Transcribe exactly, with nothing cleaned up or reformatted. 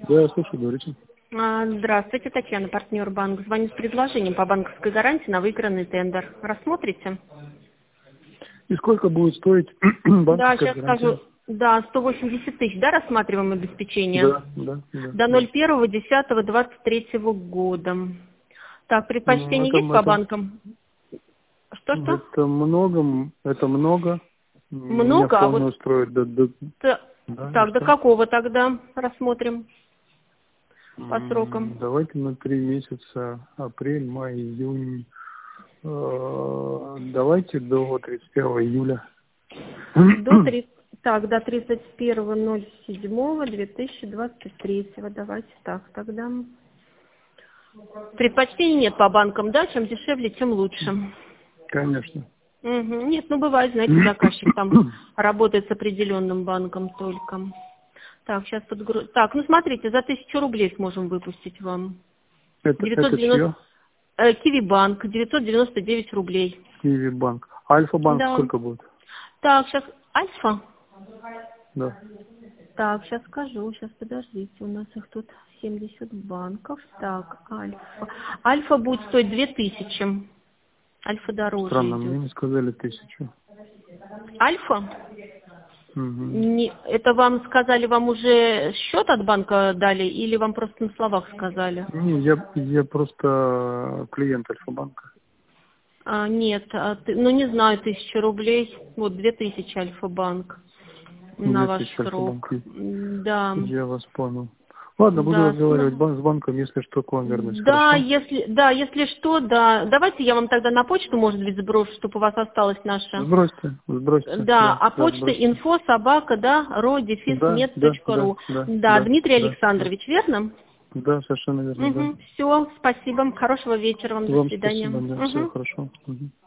Да, я слушаю, говорите. А, Здравствуйте, Татьяна, партнер банк. Звоню с предложением по банковской гарантии на выигранный тендер. Рассмотрите? И сколько будет стоить Да, банковская сейчас гарантия? скажу. Да, сто восемьдесят тысяч, да, рассматриваем обеспечение? Да, да, да, До да. ноль первого десятого двадцать третьего года. Так, Ну, предпочтение это, есть по это, банкам? Что-что? это много, это много. Меня Много, а вполне вот... устроит. Да, да, т- да, и Так, до что? какого тогда рассмотрим по М, срокам? Давайте на три месяца: апрель, май, июнь. Э, Давайте до тридцать первого июля. До три... Так, до тридцать первого ноль седьмого две тысячи двадцать третьего. Давайте так тогда. Предпочтений нет по банкам, да? Чем дешевле, тем лучше. Конечно. Мгм. Нет, ну бывает, знаете, заказчик там работает с определенным банком только. Так, сейчас подгру... Так, ну смотрите, за тысячу рублей сможем выпустить вам. Это, девятьсот это девяносто... чье? э, Киви банк, девятьсот девяносто девять рублей. Киви банк. Альфа банк Да. сколько будет? Так, сейчас Альфа. Да. Так, сейчас скажу, сейчас подождите, у нас их тут семьдесят банков. Так, Альфа. Альфа будет стоить две тысячи. Альфа дороже Странно, идет. мне не сказали тысячу. Альфа? Угу. Не, это вам сказали, вам уже счет от банка дали или вам просто на словах сказали? Не, я, я просто клиент Альфа-банка. А, нет, а ты- ну не знаю, тысяча рублей, вот две тысячи Альфа-банк на Две ваш тысячи срок. Альфа-банка. М, Да, Я вас понял. Ладно, буду да, разговаривать ну, бан- с банком, если что, к вам вернусь, да, хорошо? если, да, если что, да, давайте я вам тогда на почту, может быть, сброшу, чтобы у вас осталась наша. Сбросьте, сбросьте, Да, да, а да, почта сбросьте. инфо собака, да, Да, да, да, ро-мед.ру. да, Да, да, Дмитрий да, да. Александрович, верно? Да, совершенно верно, да. Угу, все, спасибо, хорошего вечера вам, до Вам свидания. спасибо, да, всего Угу. хорошо. Мгм.